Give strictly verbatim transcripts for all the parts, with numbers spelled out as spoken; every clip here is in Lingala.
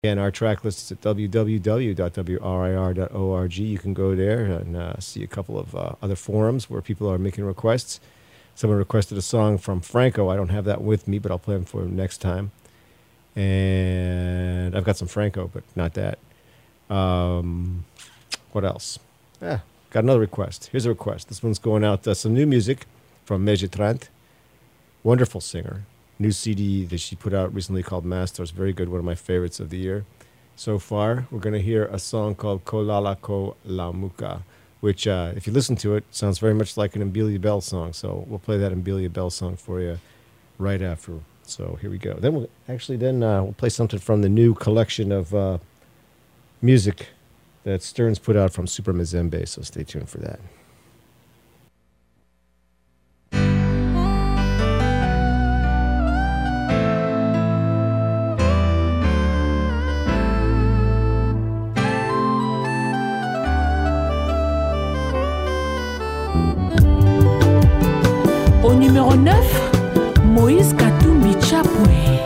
Again, our track list is at w w w dot w r i r dot org. You can go there and uh, see a couple of uh, other forums where people are making requests. Someone requested a song from Franco. I don't have that with me, but I'll play them for him next time. And I've got some Franco, but not that. Um, what else? Yeah, got another request. Here's a request. This one's going out. Uh, some new music from Megetrant. Wonderful singer. New C D that she put out recently called Masters. Very good. One of my favorites of the year so far. We're going to hear a song called Kolala Ko La Muka, which, uh, if you listen to it, sounds very much like an Mbilia Bel song. So we'll play that Mbilia Bel song for you right after. So here we go. Then we'll actually then uh, we'll play something from the new collection of uh, music that Stearns put out from Super Mazembe. So stay tuned for that. Au numéro neuf, Moïse Katumbi Chapwe.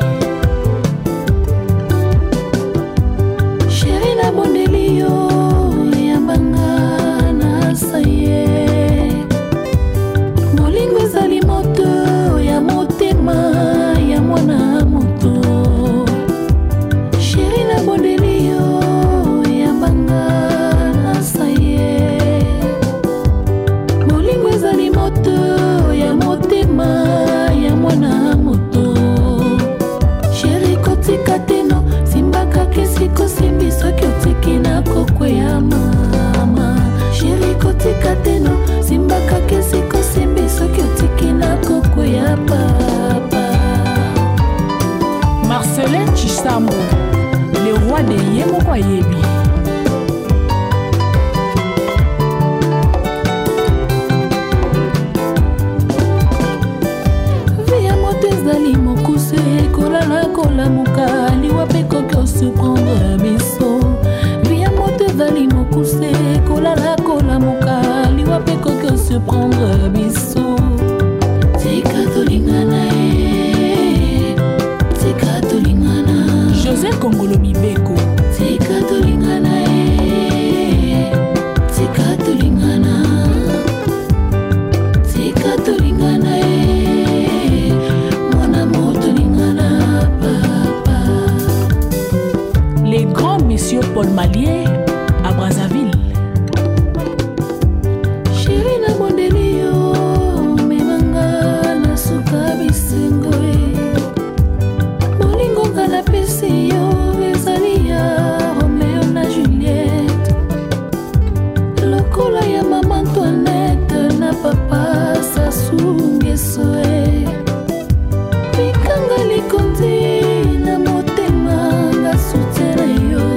Chéri na bondelio yambanga na saye. Molingo ezali moto ya motema ya mwana moto. Chéri na bondelio yambanga na saye. Molingo ezali moto motema ya mwana moto. Chéri kotika teno simbaka kesiko simbi soki otiki na kokwe ya mama. Chéri kotika teno simbaka kesiko simbi soki otiki na kokwe ya papa. Marcelin Chisambo, le roi de Yemoko Yebi. Kola muka liwa peko ko surprendre biso via moto vali mokuse kola la kola muka liwa peko ko surprendre biso tika tolingana e tika tolingana José Kongolo Mibeko tika tolingana e tika tolingana tika tolingana e mona moto lingana. Les grands messieurs Paul Malier à Brazzaville. Chéri na bondelio memanga na suka bisengoe. Bolingo kana pesi yo ezali ya Romeo na Juliette. Lokola ya mama Antoinette na papa Sassou Nguesso. Mikanga likondi na motema nga soutena yo.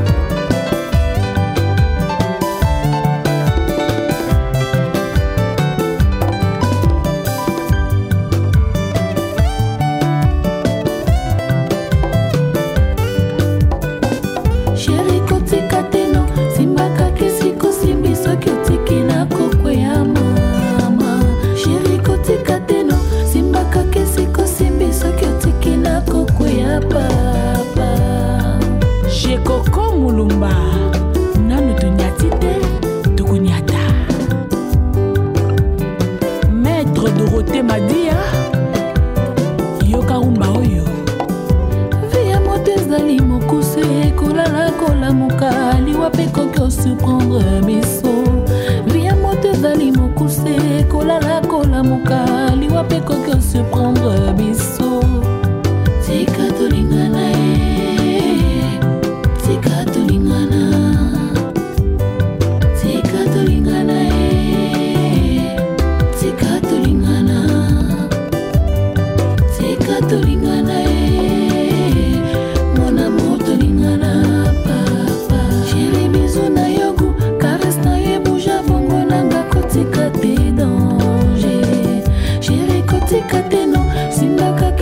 Chéri kotika teno simbaka kesiko simbi soki otiki na kokwe ya mama. Chéri kotika teno simbaka kesiko simbi soki otiki na kokwe ya papa. Jekoko Mulumba nanu tunyati te tukunyata. Maître Dorothée Madia yoka umba oyo. Via motezali mokuse kolala kola muka liwa peko ko surprendre biso. Via motezali mokuse kolala kola muka liwa peko ko surprendre biso. Tika tolingana e tika tolingana tika tolingana e tika tolingana tika tolingana e mona moto lingana papa. Chéri bisou na yogu caresse na ye bouja bongo nanga kotika te danger. Chéri kotika te no simbaka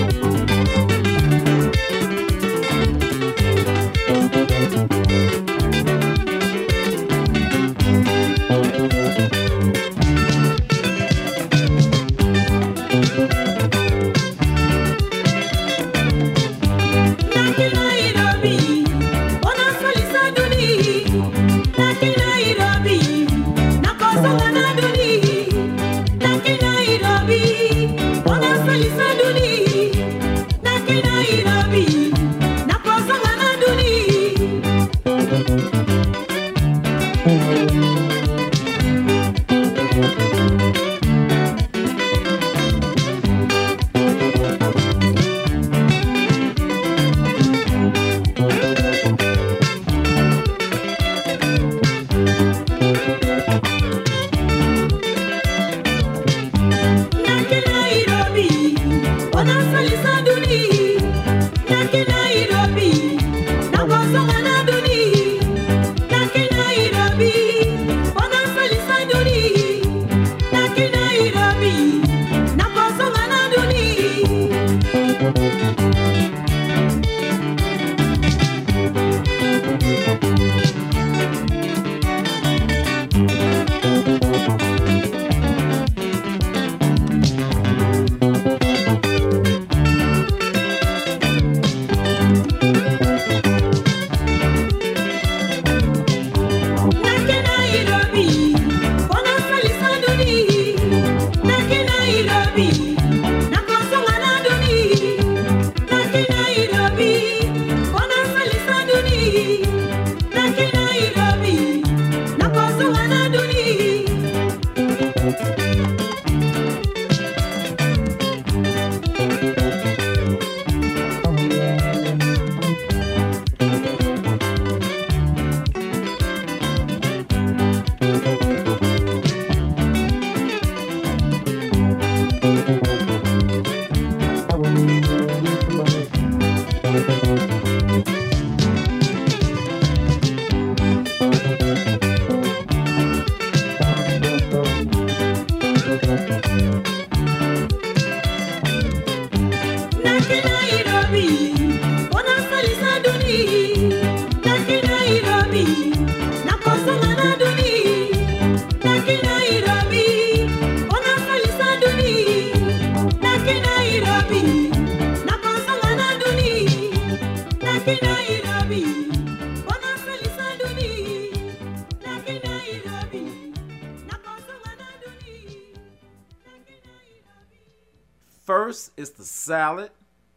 First is the salad,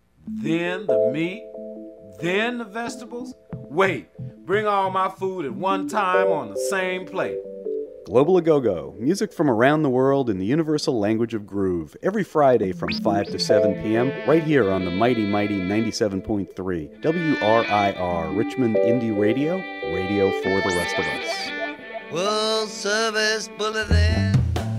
then the meat, then the vegetables. Wait, bring all my food at one time on the same plate. Global A Go-Go, music from around the world in the universal language of groove, every Friday from five to seven p.m. right here on the mighty, mighty ninety-seven point three W R I R, Richmond Indie Radio, radio for the rest of us. World Service Bulletin.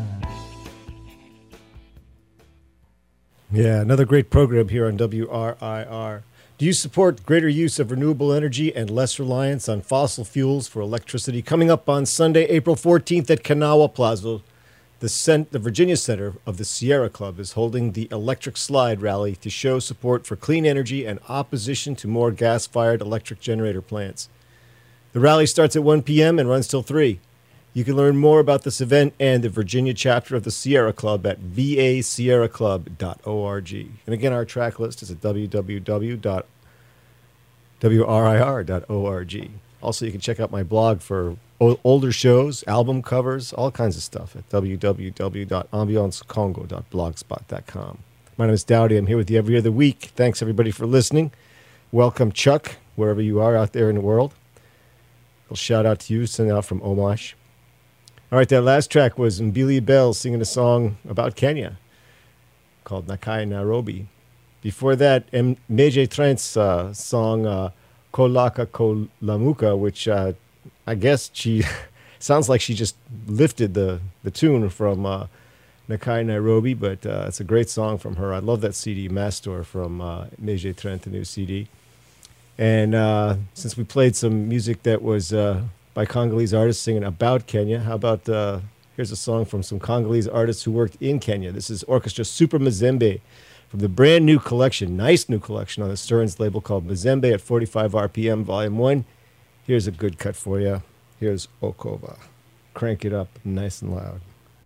Yeah, another great program here on W R I R. Do you support greater use of renewable energy and less reliance on fossil fuels for electricity? Coming up on Sunday, April fourteenth at Kanawha Plaza, the, Cent- the Virginia Center of the Sierra Club is holding the Electric Slide Rally to show support for clean energy and opposition to more gas-fired electric generator plants. The rally starts at one p.m. and runs till three. You can learn more about this event and the Virginia chapter of the Sierra Club at v a sierra club dot org. And again, our track list is at w w w dot w r i r dot org. Also, you can check out my blog for o- older shows, album covers, all kinds of stuff at w w w dot ambiance congo dot blogspot dot com. My name is Dowdy. I'm here with you every other week. Thanks, everybody, for listening. Welcome, Chuck, wherever you are out there in the world. A shout out to you, send out from Omash. All right, that last track was Mbili Bell singing a song about Kenya called Nakai Nairobi. Before that, M- Meje Trent's uh, song uh, Kolaka Kolamuka, which uh, I guess she sounds like she just lifted the, the tune from uh, Nakai Nairobi, but uh, it's a great song from her. I love that C D, Mastor, from uh, Meje Trent, the new C D. And uh, since we played some music that was uh, by Congolese artists singing about Kenya, how about uh, here's a song from some Congolese artists who worked in Kenya. This is Orchestra Super Mazembe from the brand new collection, nice new collection on the Stearns label called Mazembe at forty-five R P M, Volume one. Here's a good cut for you. Here's Okova. Crank it up nice and loud.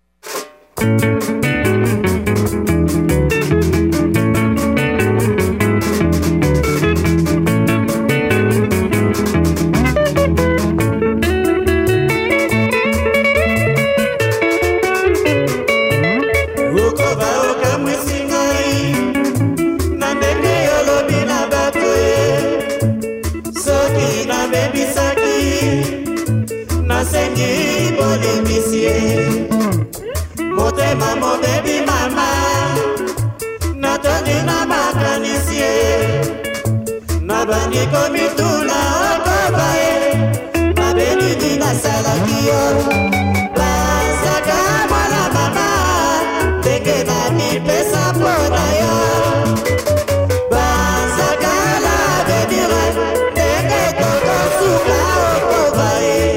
Motema mo baby mama natoni na makanisie na bandi komituna okobae na baby dina salakio basaka mwana mama teke na ni pesa pona yo basaka la baby re teke toko suka okobae.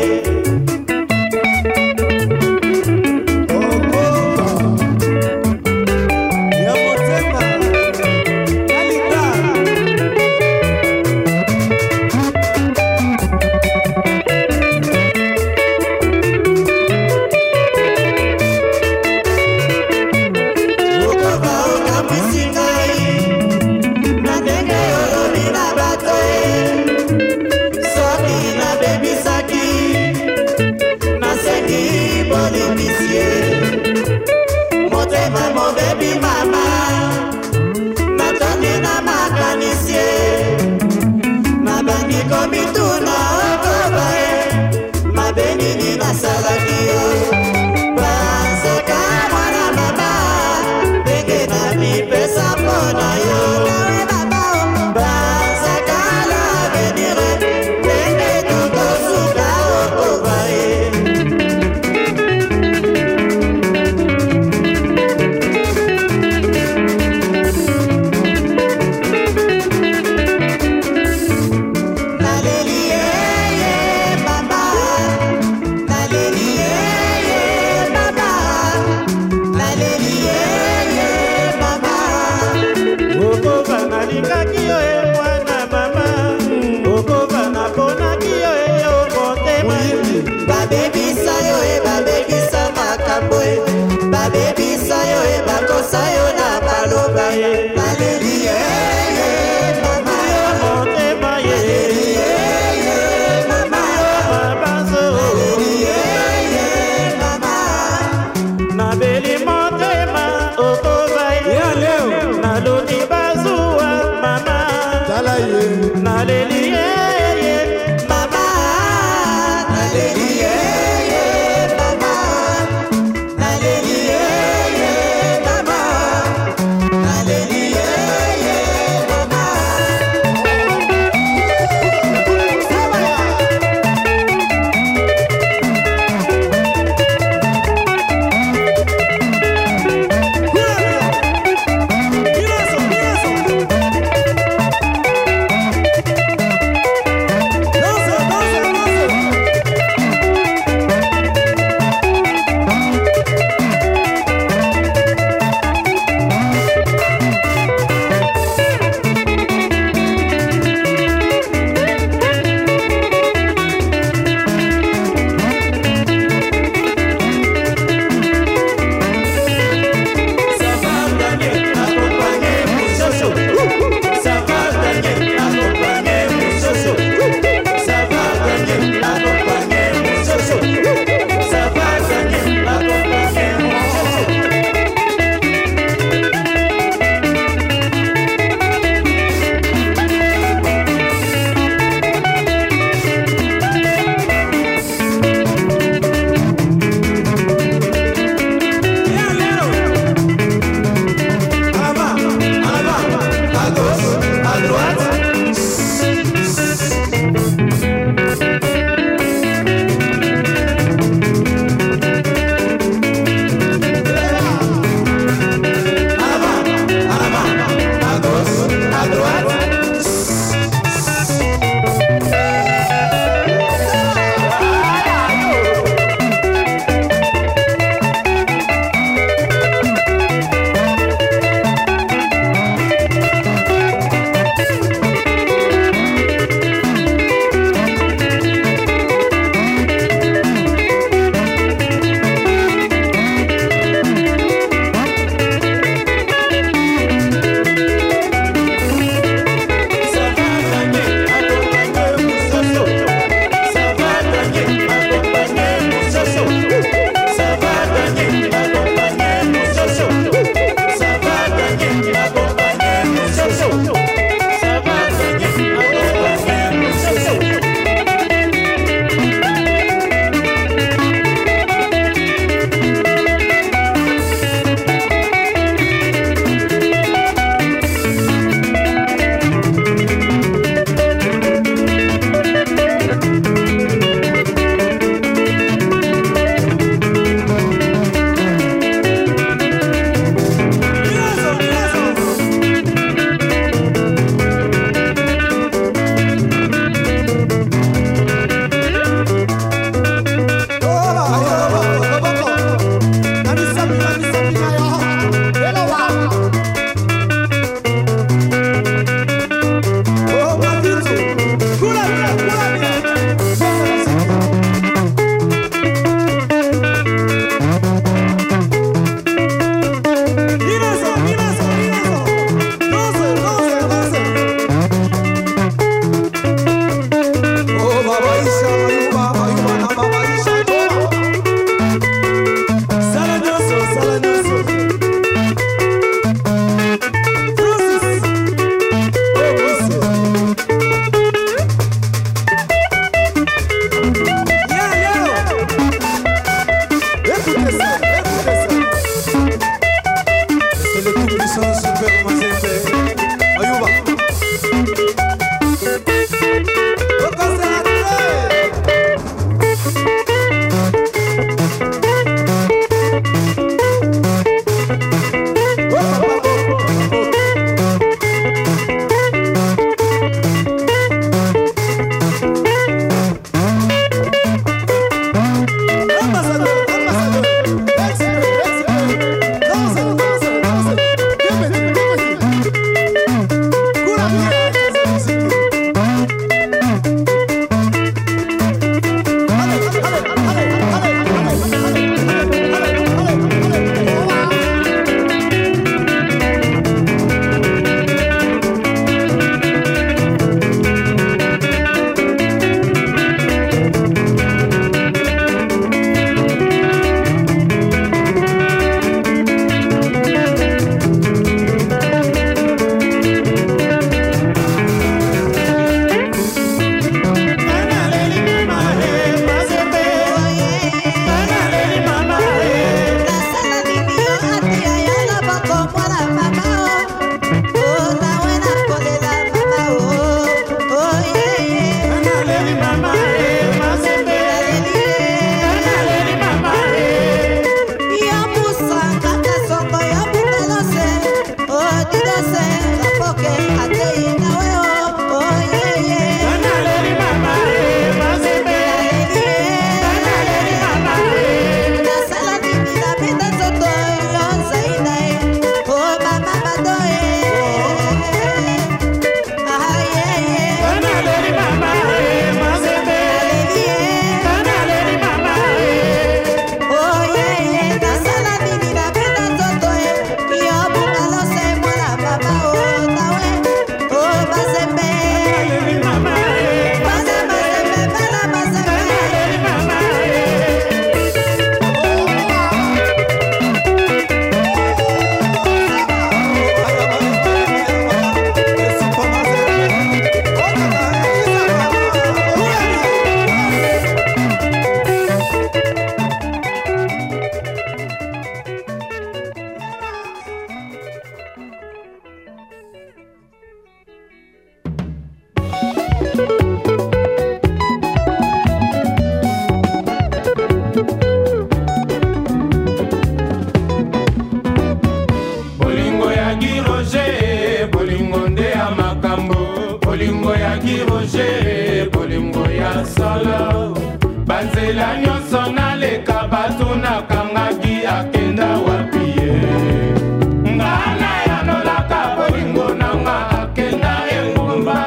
Roger bolingo ya solo banzela nyonso naleka batuna kangaki akenda wapie ngana yanolaka bolingo nanga akenda engumba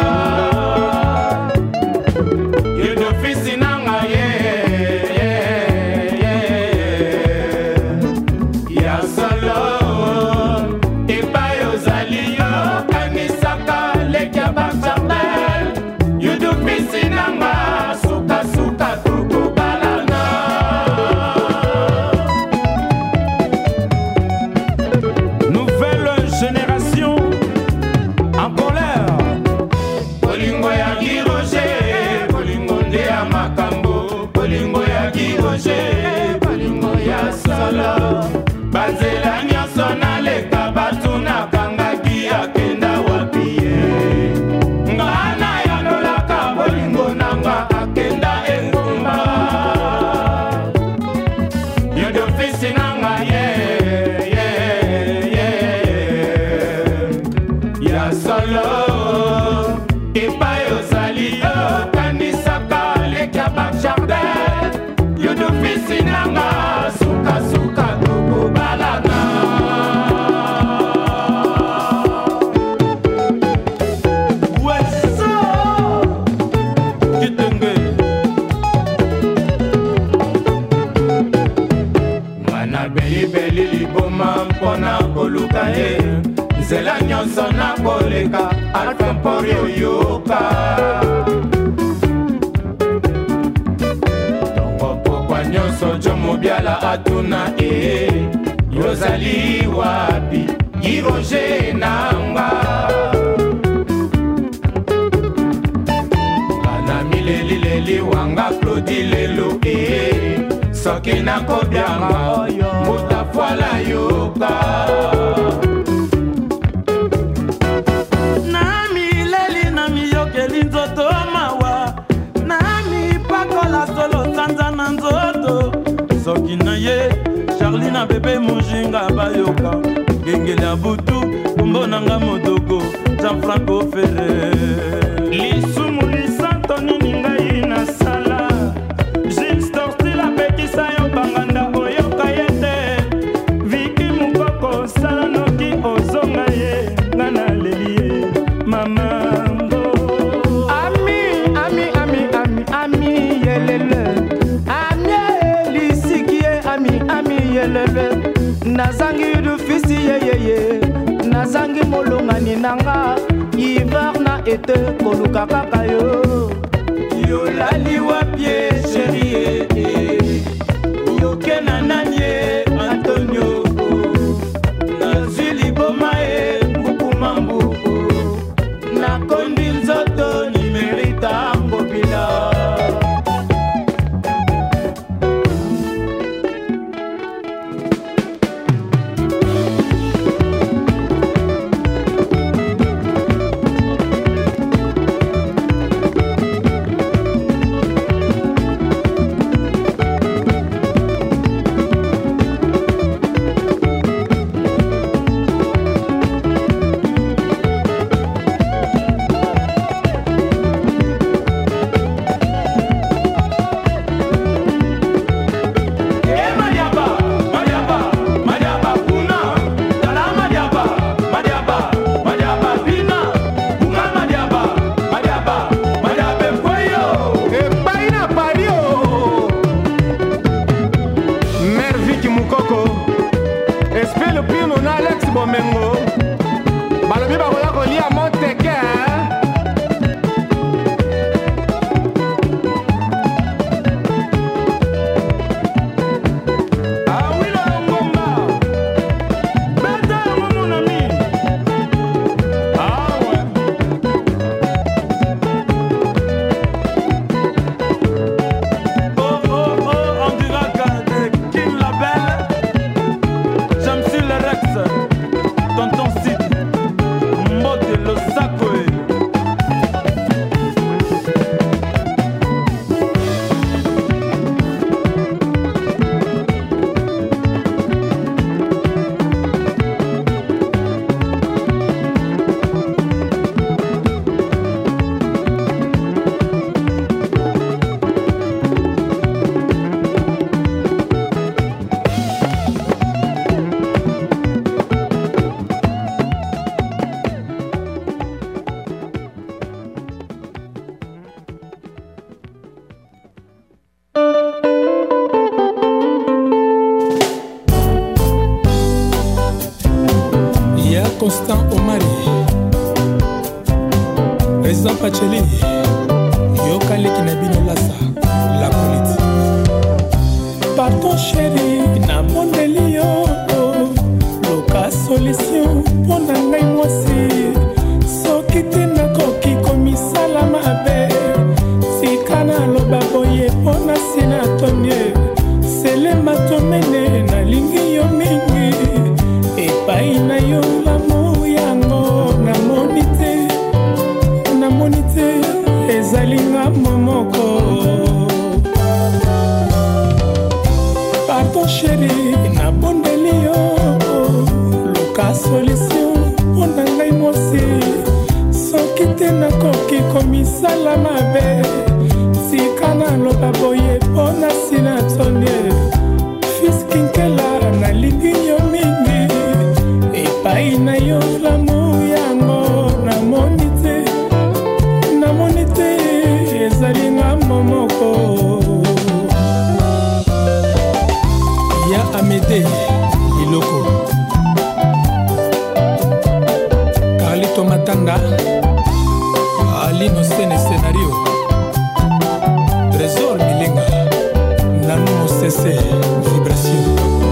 yedofisi nanga ye ya solo epayo zali yo kanisaka lekya bakjardin banzela nyonso naleka batuna kangaki akenda wapie ngana yanolaka bolingo nanga akenda engumba yodofisi nanga ye ye ye ya solo epai ozali okanisaka lekya bakjardin yodofisi nanga sukasuka nzela nyonso nakoleka alfa mpori oyoka tongo pokwa nyonso jo mobiala atuna e yozali wapi Roger nanga ana milelileli wanga Claudi lelo e soki nakobyanga mutafwala yoka soki na ye Charlie na bebe mojinga bayoka gengele ya butu mbonanga modoko Jean-Franco Ferrer lisumu lisanto nini ngai na sala Gilles Stortil apekisa yo banganda oyoka ye te Viki mukoko sala noki ozonga ye nga na leli ye mamango ami ami ami ami ami yelele nazangi dufisi yeyeye nazangi molongani nanga hiver na ete koluka kaka yo yolali wapie sherie yokena nanie Antonio nazwi liboma e mbukumambu nakondi nzoto nimerita ngobila Constant Omari, Président Pacheli, Yoka Lekinabino Lassa, la politique. Pardon chéri, na mondeli yo, loka solution, pona ngai mwasi, soki te nakoki komisala mabe, sikana loba boye pona sina tonye, sele matomene na lingi yo mingi, epai na yo lamu yango na monite, na monite, ezalinga momoko. Pardon chéri, na bondeli yo, loka solution, pona ngai mwasi, soki te nakoki komisala mabe, sikana loba boye pona sina tonye, fiskinkela na lingi yo mingi, epai na yo lamu yango na monite, na monite, ezalinga momoko. Ya Amédée Iloko, Carlito Matanda, Alino Sene Scénario, Trésor Milenga, Nano Mosese Vibration,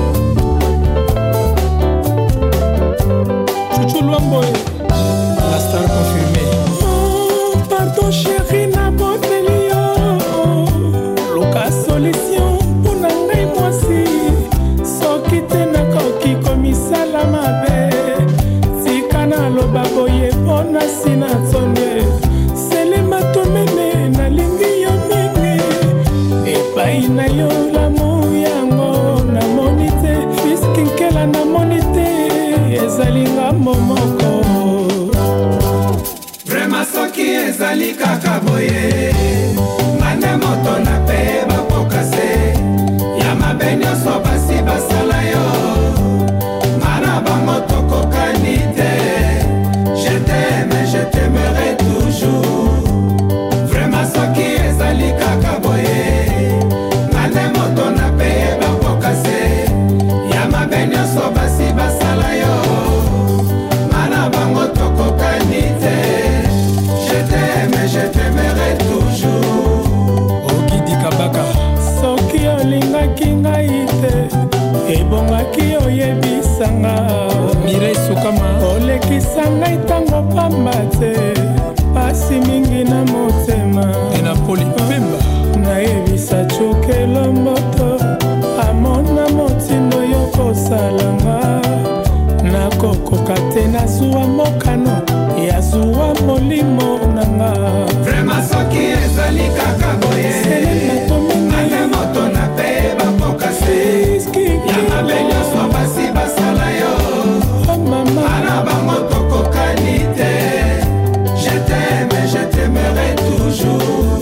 Chouchou Luamboy, la star confirmée. Oh, pardon chéri, na botelio, Loka solution, pour nangai mwasi. Soki te nakoki komisala mabe, sikana loba boye pona sina tonye, sele matomene na lingi yo mingi, epai na yo lamu yango na monite, fiskinkela na monite, ezalinga momoko. Vrema soki ezali kaka boye, ngane moto na pe bakokase, ya mabe nyonso basi basala yo, ngana bango tokokani te. Je t'aime, je t'aimerai toujours. Vrema soki ezali kaka boye, ngane moto na pe bakokase, ya mabe nyonso basi basala yo, ngana bango tokokani te. Je t'aime, je t'aimerai toujours. Ogidi Kabaka, soki olingaki ngai te, ebongaki oyebisanga, Mireille Sukama, olekisa ngai tango pamba te, pasi mingi na motema, Enapoli Pemba, nayebisa chukelo moto, amona motindo yo kosalanga, nakokoka te nazuwa mokano, yazuwa molimo nanga. Vrema soki ezali kaka boye, ngane moto na pe bakokase, ya mabe nyonso basi basala yo, ngana bango tokokani te. Je t'aime, je t'aimerai toujours.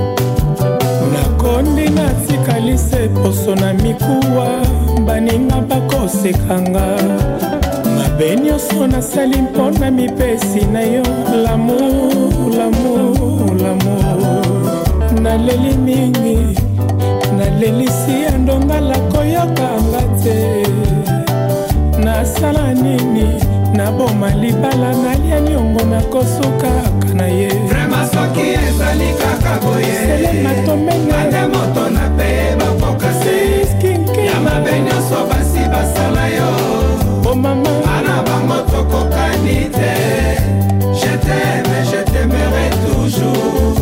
Nakondi natikali se poso na mikuwa, baninga bakosekanga, mabe nyonso nasali mpona mipesi na yo, l'amour, l'amour, l'amour. Naleli mingi, nalelisi ya ndongala koyokanga te, nasala nini, naboma libala nalia nyongo nakosukaka na ye. Vrema soki ezali kaka boye, sele matomene, ngane moto na pe bakokase, ya mabe nyonso basi basala yo, oh mama, ngana bango tokokani te. Je t'aime, je t'aimerai toujours.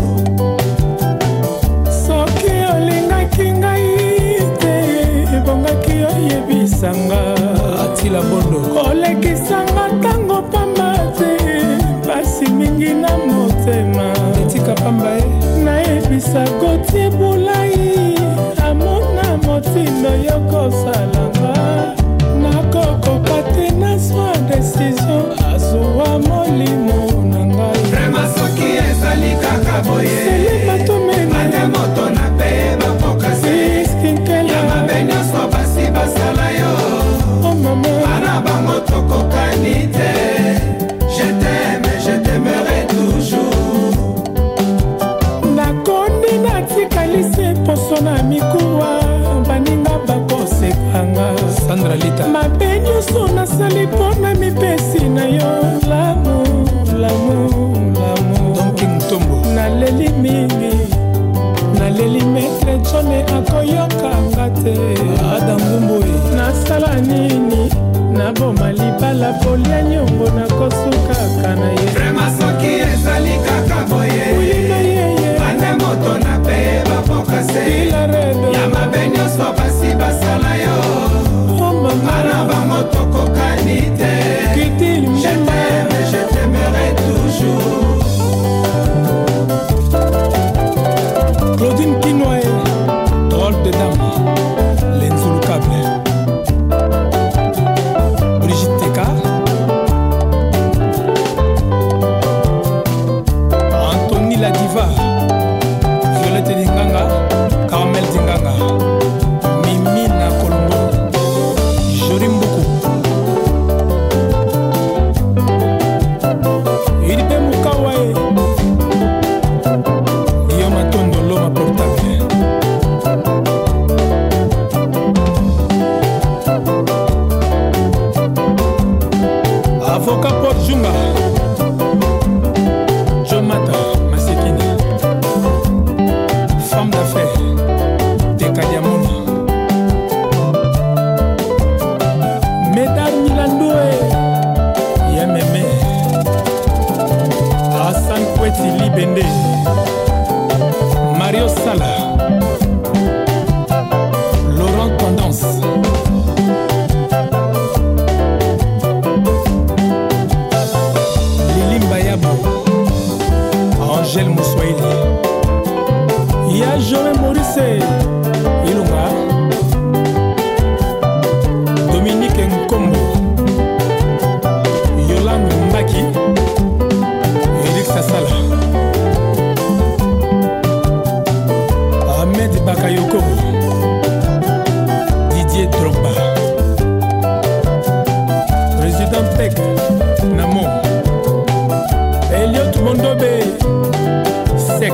Soki olingaki ngai te, ebongaki oyebisanga, Atila Bondo, olekisanga tango pamba te, pasi mingi na motema, etika pamba e, nayebisa Gautier Bulai, amona motindo yo kosalanga, nakokoka te nazwa desizio, azuwa molimo na ngai. Vrema soki ezali kaka boye, sele matomene, ngane moto na pe bakokase, ya mabe nyonso basi basala yo, oh mama, ngana bango tokokani te. Je t'aime, je t'aimerai toujours. nakondi natikali Chili Bende, Mario Sala, Laurent Tendance, Lili Mbayabo, Angèle Moussoaili, Ya Joël Maurice, Ilunga, Dominique Nkombo, Yolande Mbaki, Eric Sassala, Ahmed Bakayoko, Didier Drogba, Président Tech, Namo, Elliot Mondobe, Sec,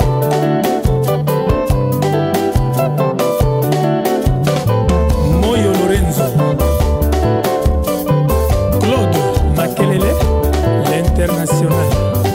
Moyo Lorenzo, Claude Makelele, l'international.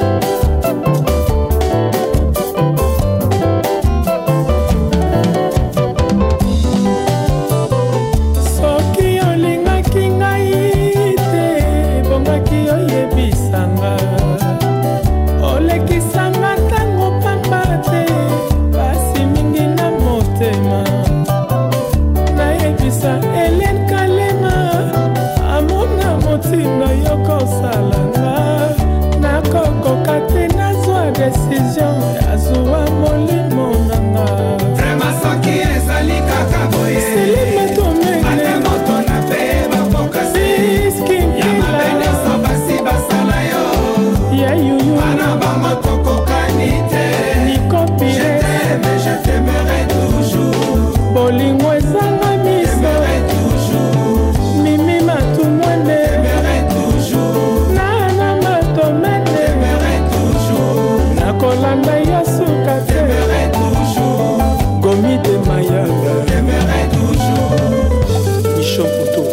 Soki olingaki ngai te, bongaki oyebisanga, olekisanga ntango pamba te, pasi mingi na motema. Nayebisa Hélène Kalema, amona motinda yokosalanga, nakokoka te nazwa desizio yazwa molimo nanga. Vraiment soki ezali kaka boye ate moto na pe bapokasi ya mabe nyonso basi basala yo bana bango tokokani te. Je t'aime, je t'aimerai toujours. bolingo ezanga miso T'aimerai toujours. mimi matumwene T'aimerai toujours. nana matomene T'aimerai toujours. nakolanda yo suka te T'aimerai toujours. gomi de mayaga T'aimerai toujours. Michon Couteau.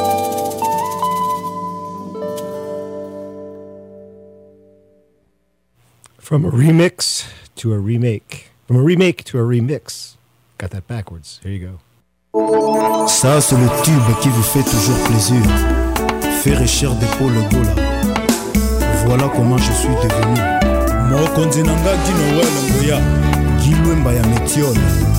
From a remix to a remake. From a remake to a remix. Got that backwards. Here you go. Ça, c'est le tube qui vous fait toujours plaisir. Faire cher d'épaule Gola. Voilà comment je suis devenu. Mokonzi nanga dino wele ngoya. Gilwemba ya Métiole.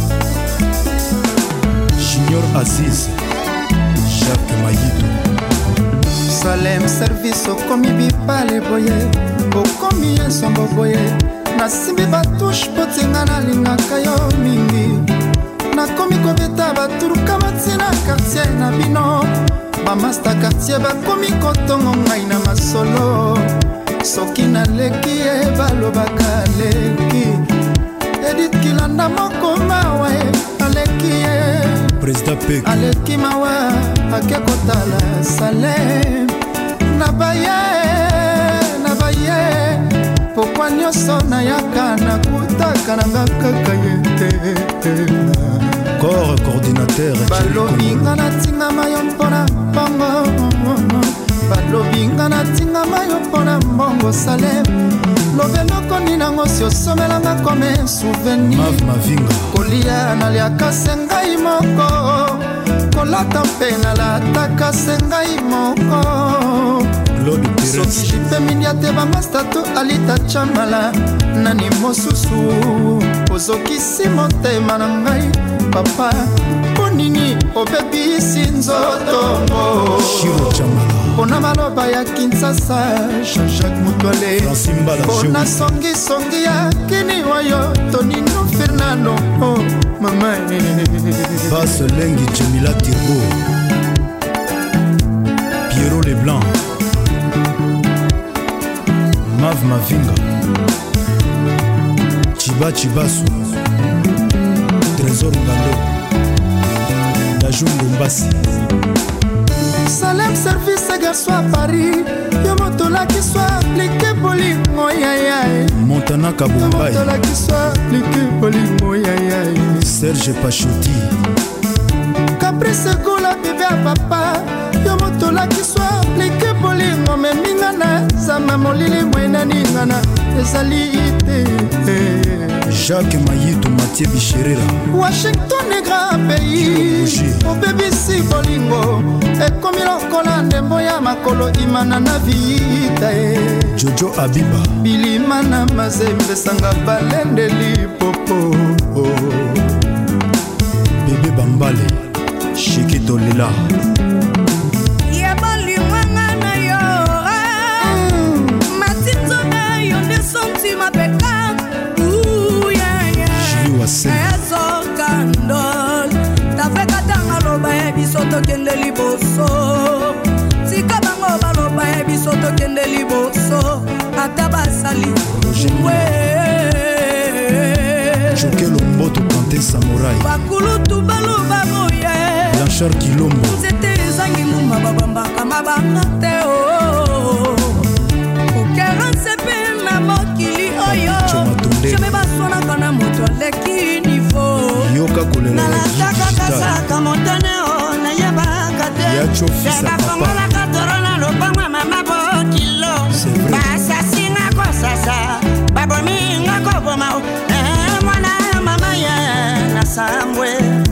Junior Aziz. Jacques Mayito. Salem service okomi bipale boye, okomi ensombo boye. Nasimbi batushe potenga nalingaka yo mingi. Nakomi kobeta baturuka batina quartier na bino. Bamasta quartier bakomi kotongo ngai na masolo. Soki naleki ye balobaka leki. Edith Kilanda moko mawa ye aleki ye. Président Pek. Aleki mawa ake kotala Salem. Nabaye, nabaye. Pokwa nyonso nayaka nakutaka nanga kaka ye. Corps coordinateur. Balobi nga natingama yo mpona mbongo. Balobi nga natingama yo mpona mbongo Salem. Lobeloko ninango si osomelanga kome souvenir. Mav Mavinga. Kolia naliaka se ngai moko. Kolata mpe nalataka se ngai moko. Soki jipe mindia te bamastatu alita chamala. Nani mosusu ozokisi motema na ngai papa. Ponini obebisi nzotongo Shiro Chamala. Pona maloba ya Kinshasa Jean-Jacques Mutwale. Pona songi songi ya kini wayo Tonino Fernando. Oh mama Basse Lengi Jamila Tirbo. Pierrot Leblanc. Mav Mavinga. Chiba Chibasu. Trésor Ngando. Dajungu Mbasi. Salem service garçon à Paris. Yo motola qui soit appliqué bolingo yaya. Montana Kabumbai. Yo motola qui soit appliqué bolingo yaya. Serge Pachotti. Caprice Gola bébé à papa. Yo motola qui soit appliqué bolingo me mingana. Sama molili mwena ningana. Ezali te. Jacques Mayito, Mathieu Bicherera. Washington est grand pays obebisi bolingo ekomi lokola ndembo ya makolo imana na vita e Jojo Abiba bilima na mazembe sanga balendeli popo Bébé Bambale Shikito Lila ya balimwanga na yo matito na yo nde sentiment peka uyaya Julie Wassé ezokandol tafeka tanga loba ya biso tokende liboso tika bango baloba ya biso tokende liboso ata basali Jokelo Mboto Kanté Samouraï bakulutu baloba boye Blanchard Kilombo nzete ezangi muma babambaka mabanga te o okerance mpe na mokili oyo jame baswanaka na moto aleki nivo yoka kolela nalatakakasaka motane o nayebaka te ebafongolaka toro na lopangwa mama bokilo basasinga kosasa babominga koboma mwana mama ye na sambwe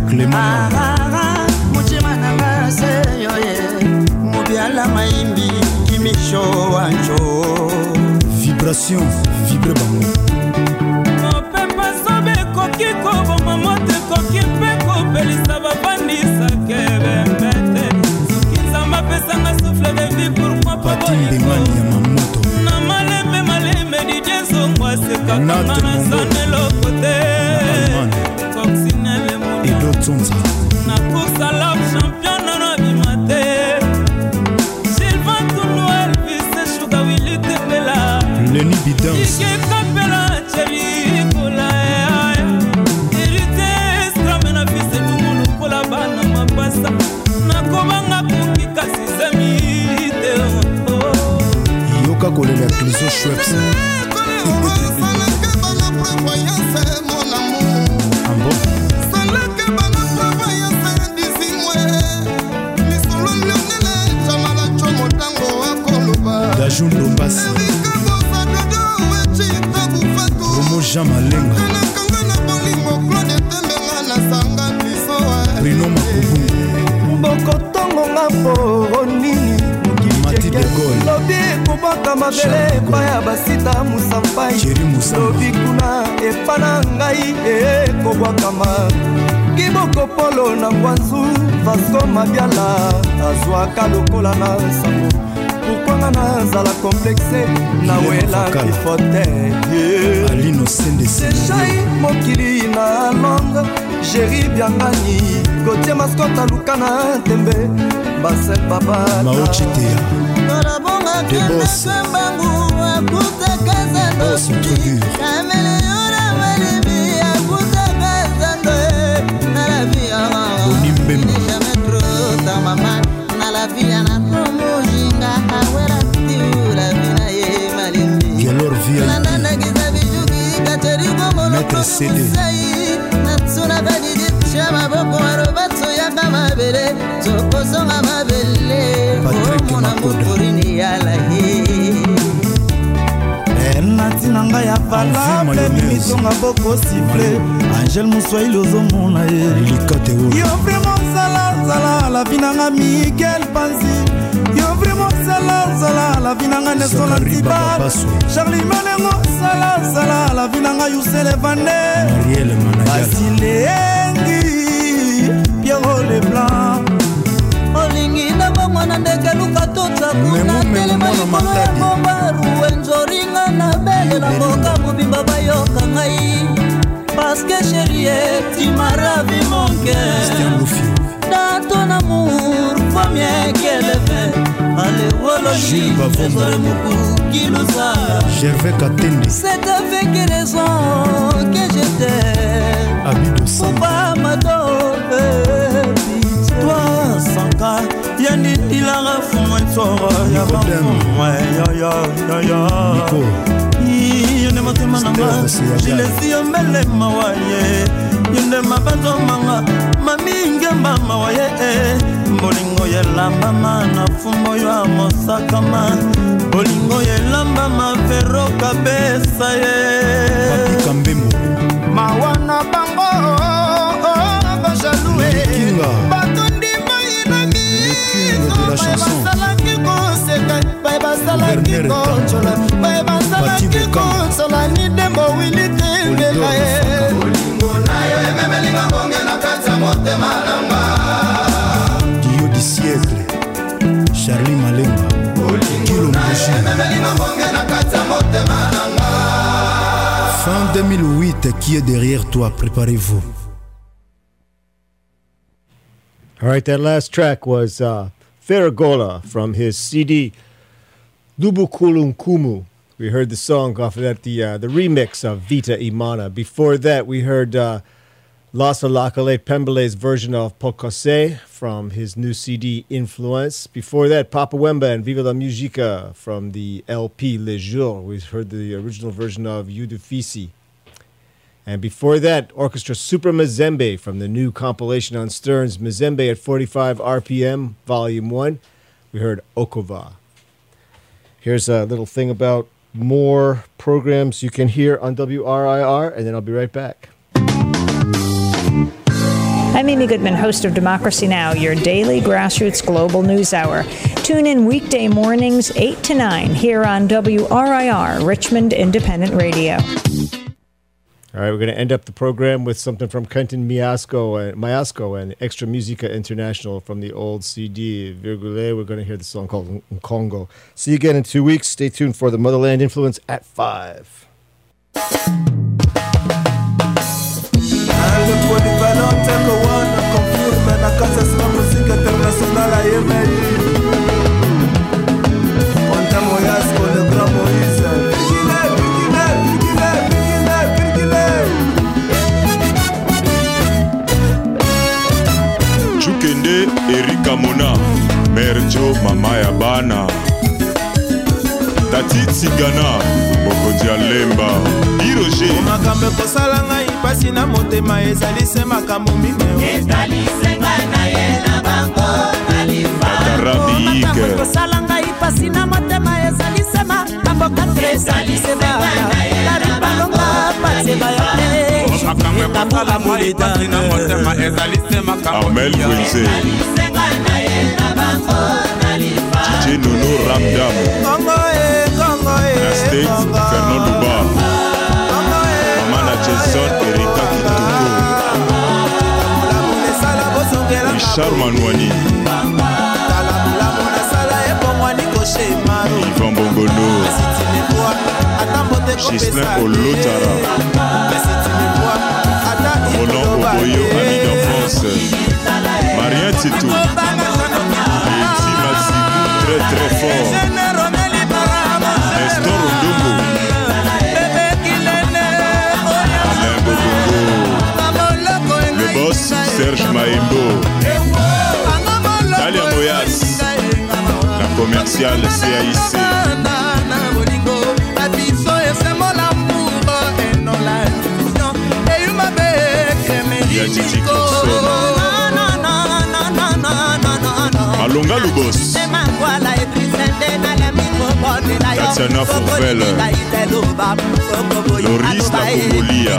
mutima nanga se yoye mubyala maimbi kimisho wanjo Vibration vibre bango mopepa sobe koki koboma mote koki mpe kopelisa bafandisa kebembete soki nzambe apesanga souffle de vie pourquoi Pati Mbengani ya Mamoto na malembe malembe didie zongo asekakanga na sanelo kote koksinele muna Edo Tsonza na course à l'homme champion na bimate Sylvain Tounou Elvis Sugar Willy Tepela Lenny Bidance Ike Kapela Cheri Kola Erite Estrame na fise Tumulu Kola Bana Mapasa na kobanga kukika sisemite Yoka kolela Cliso Schweppes Ambo Dajun Lombasi Romo Jean Malenga Bruno Makubu Bokotongo nga po nini Mati de Gaulle lobi kubaka mabele epai ya basita musampai lobi kuna epana ngai ekobwakama kiboko polo na ngwanzu vasco mabiala azwaka lokola na nsambo pourkwanga nazala komplexe nawela kifote Alino Sende seshai mokili na londre Jerry Biangani Gauthier Mascota Lukana Tembe Basel Papa Maochi Tea The Boss Boss Trudur Boni Mbemba Gelor Via Maître C D Patrick Makoda natina ngai ya vala mpe mimisonga boko sifle Angel Mouswaili ozomona ye yo vraiment zala zala la vinanga Miguel Panzi yo vraiment zala zala la vinanga Nestor Antibar Charlie Malengo zala zala la vinanga Youssel Vande Basilengi Pierrot Leblanc olingi na bango na ndeke luka totsakuka telema likolo ya bombaru enzoringa na bele na mboka mobimba bayoka ngai paske sherie timaravi monke dans ton amour premier keleve alewololi ezole moku kilusa Gervais Katende c'est avec raison que je t'aime Abido Samba Madobe toi sanka yani dilanga fumwa tsoro ya bamwe ya ya ya ya yone motema nanga jilesi yombele mawaye yone mabanzo manga maminge mama waye bolingo yelamba mana fumbo ya mosakama bolingo yelamba ma vero kabesa ye Papi Kambemo Fin deux mille huit, qui est derrière toi? Préparez-vous. All right, that last track was uh, Ferragola from his C D Dubukulunkumu. We heard the song off of that, the uh, the remix of Vita Imana. Before that, we heard uh, Lasa Lakale Pembele's version of Pokose from his new C D Influence. Before that, Papa Wemba and Viva la Musica from the L P Le Jour. We heard the original version of Udufisi. And before that, Orchestra Super Mazembe from the new compilation on Stern's Mazembe at forty-five R P M, Volume one. We heard Okova. Here's a little thing about more programs you can hear on W R I R, and then I'll be right back. I'm Amy Goodman, host of Democracy Now!, your daily grassroots global news hour. Tune in weekday mornings eight to nine here on W R I R, Richmond Independent Radio. All right, we're going to end up the program with something from Kenton Miasco and Miasco and Extra Musica International from the old C D Virgule. We're going to hear the song called Congo. See you again in two weeks. Stay tuned for the Motherland Influence at five. Chukende Erika Mona Merjo Mama ya Bana Tati Tsigana Mokonzi ya Lemba Iroje Makambe kosala ngai pasi na motema ezali se makambo mineo ezali senga na ye na bango Tatarabi Ike kosala ngai pasi na motema ezali se makambo katre ezali se bana Dari balonga pasi ba ya Makambe kosala ngai pasi na motema ezali se makambo Armel Wenze D J Nono Ramdam Congo e Congo e La State Fernand Luba Mamana Jason Erika Kitoko Richard Manouani Yvan Bongono Gislain Olotara Roland Oboyo, ami d'enfance Marien Tito Elsie Massi, très très fort Nestor Ondomo Alain Bobongo Le boss Serge Maembo Dalia Moyas La commerciale C A I C Y'a Titi Coxon Malonga Lubos Tatiana Foufel Loris Takobolia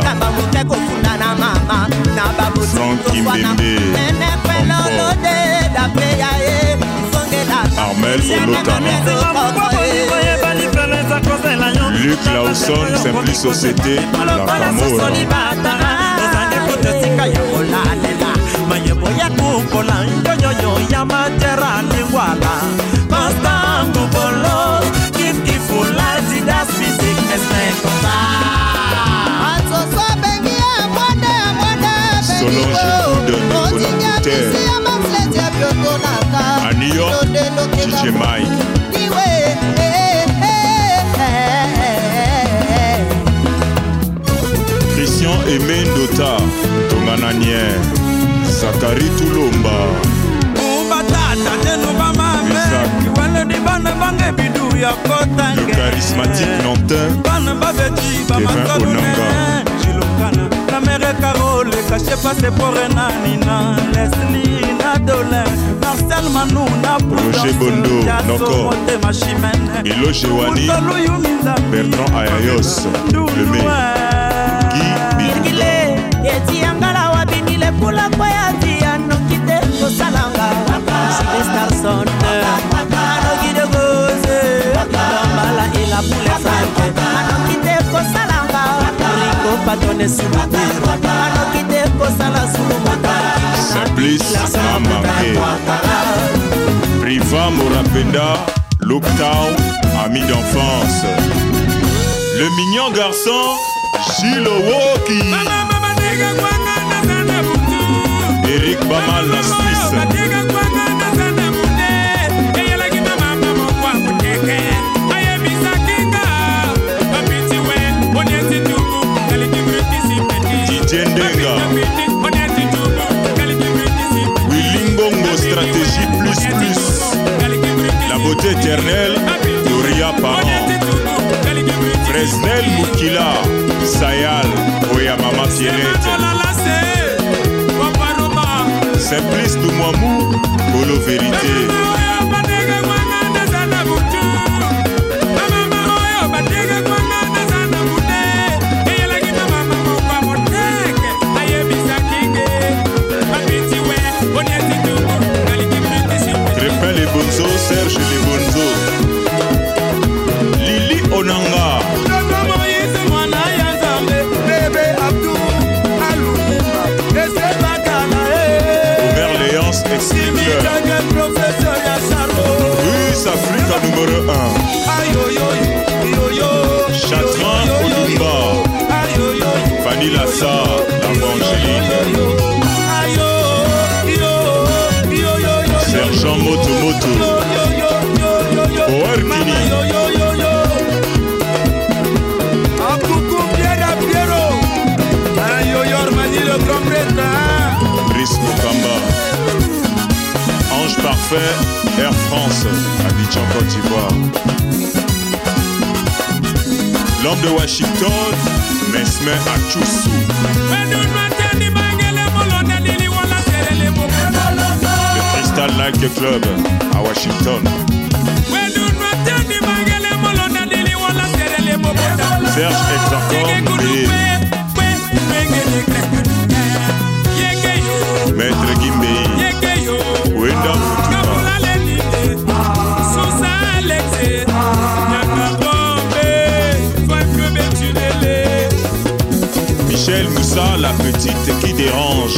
Franck Kimbembe Armel Olotana Luc Lawson Simple Société La Camora Tika ya olalela mayebo ya kukola nyoyo ya matera lingwala Constant Bolo give give full life das music esmekosa Aso so baby amode amode Solange de Nicolas à New York D J Mike Christian Aimé Ndota Tongananier Zakari Tulomba Le charismatique Nantin Kevin Onanga La mère Carole caché passé pour Renanina Leslie Nadolin Marcel Manou Roger Bondo Noko Ilo Jewani Bertrand Ayayos Le Mé Etiangala wabinile pula kwa yatia nokite kosalanga Star Son Anokide goze Mala ila pule franke Anokide kosalanga Ringo patone sulupe Anokide kosala sulumata Simplice Amake Priva Morapenda Looktown Ami d'enfance Le mignon garçon Shilowoki Eric Bamal la Suisse Didier Ndenga Willingongo Stratégie plus plus La beauté éternelle Doria Parent Fresnel Moukila Sayal Oya Mama Pierrette Simplice Doumouamou Polo Vérité Crépin les Bonzo, Serge les Bonzo Lili Onanga Omer Léance Exclure Russe Africa numéro un Chatran Olumba Fanny Lassa l'Angélique Sergent Moto Moto Oerkini Brice Mokamba Ange Parfait Air France Abidjan Côte d'Ivoire L'homme de Washington Mesme Achoussou Le Crystal Nike Club à Washington Serge Exancom et Maître Gimbei Wenda Futuka Michel Moussa, la petite qui dérange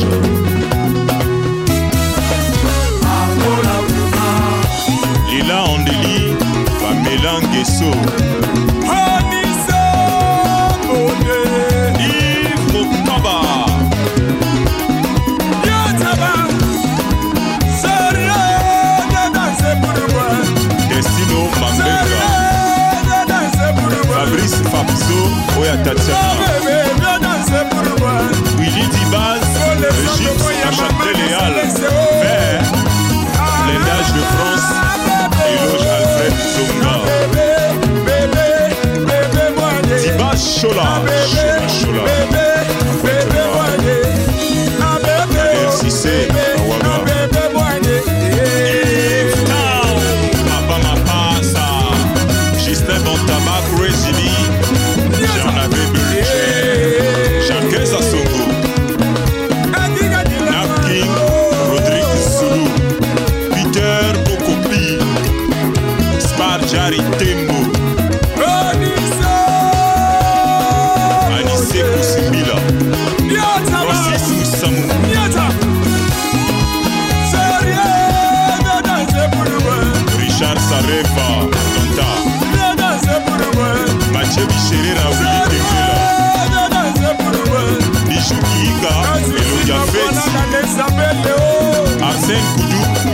Lila Andeli Pamela Nguesso Yves Mokaba Destino Mambeka Fabrice Fabzo Oya Tatiana Willy Dibaz Régis Achâtel-Léal Vert Blindage de France Éloge Alfred Zonga Dibaz Chola Chola Chola Kader Cissé Awaga Justin Bantama, Crazy Lee, j'en avais Bulger, Jacques Sassongo, Napkin, Rodrigue Soulou, Peter Bokopi, Spar Jari Tembo, Anissé Kousimila, Francis Moussamou, Richard Sarefa, Tonta. Mathieu Bichérera, Willy Tengela Bijou Kiika, Elodia Fetsi Arsène Koudou